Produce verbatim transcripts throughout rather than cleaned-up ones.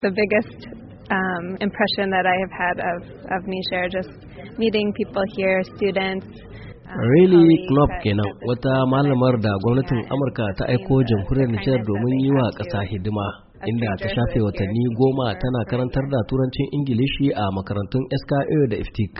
The biggest um, impression that I have had of, of Niger, just meeting people here, students. Riley Knopp kenan wata malamar da gwamnatin Amurka ta aiko jamhuriyar Nijar domin yi wa ƙasa hidima, inda ta shafe watanni goma tana karantar da turancin Ingilishi a makarantun S K A da Iftik.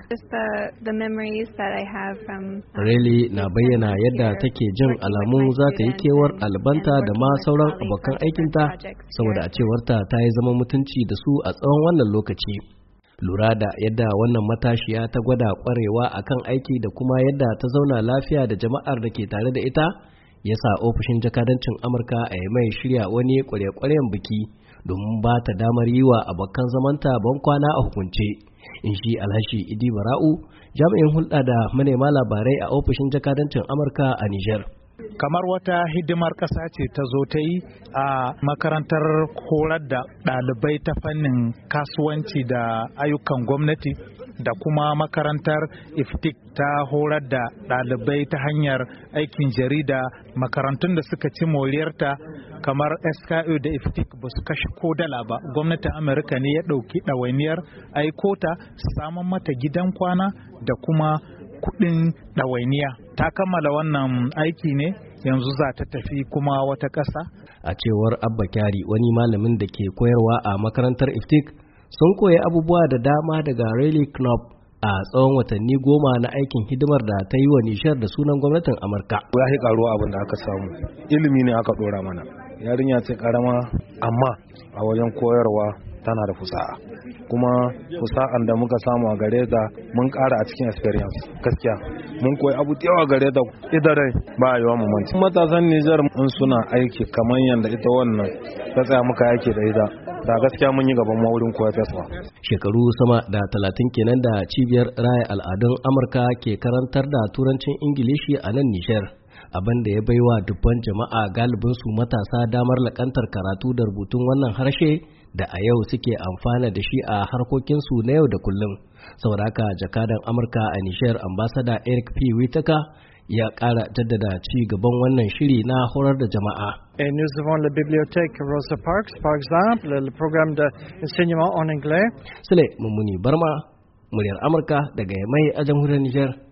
Riley na bayyana yadda take jin alamun za ta yi kewar ɗalibanta da ma sauran abokan aikinta, saboda a cewarta ta yi zama mutunci da su a tsawon wannan lokaci. Lura da yadda wannan matashiya ta gwada kwarewa akan aiki da kuma yadda ta zauna lafiya da jama'ar da ke tare da ita, ya sa ofishin jakadancin Amurka a mai shirya wani kware-kwaren biki domin ba ta damar yi wa abokan zamanta ban kwana a hukunce. In shi Alhashi Idi Bara'u, jami'in hulɗa da manema labarai a ofishin jakadancin Amurka a Nijar. Kamar wata hidimar ƙasa ce ta zo ta yi a makarantar horar da ɗalibai ta fannin kasuwanci da ayyukan gwamnati, da kuma makarantar Iftik ta horar da ɗalibai ta hanyar aikin jarida. Makarantun da suka ci moriyarta kamar S K A da Iftik ba su kashe ko dala ba. Gwamnatin Amurka ne ya ɗauki ɗawainiyar aikota, samun mata gidan kwana da kuma kudin ɗawainiya. Ta kammala wannan aiki ne, yanzu za ta tafi kuma wata ƙasa. A cewar Abba Kyari, wani malamin da ke koyarwa a makarantar Iftik, sun koyi abubuwa da dama daga Riley Knopp a tsawon watanni goma na aikin hidimar da ta yi wa Nishar da sunan gwamnatin Amurka. Ya yi karuwa abin da aka samu, ilimi ne aka ɗora mana. Yarinya ce karama, amma a wajen koyarwa tana da fusa'a, kuma fusa'an da muka samu a gare ta mun ƙara a cikin experience. Gaskiya mun koyi abu da yawa gare ta, ita dai ba yi wa mamanci. Matasan Nijar in suna aiki kamar yadda ita wannan ta tsaya muka yake da ita, da gaskiya mun yi gaban maurin koyar feswa. Shekaru sama da talatin kenan da cibiyar raya al'adun Amurka ke karantar da turancin Ingilishi a nan Nijar, abin da ya baiwa dubban jama'a galibin su matasa damar lakantar karatu da rubutun wannan harshe da a yau suke amfana da shi a harkokinsu na yau da kullum. Saboda haka jakadan Amurka a Nijar, ambasada Eric P. Whitaker, ya ƙara jaddada ci gaban wannan shiri na horar da jama'a. Et nous avons la bibliothèque Rosa Parks, par exemple, le programme d'enseignement en anglais. Sule Mummuni Barma, muryar Amurka daga Yamai a jamhuriyar Nijar.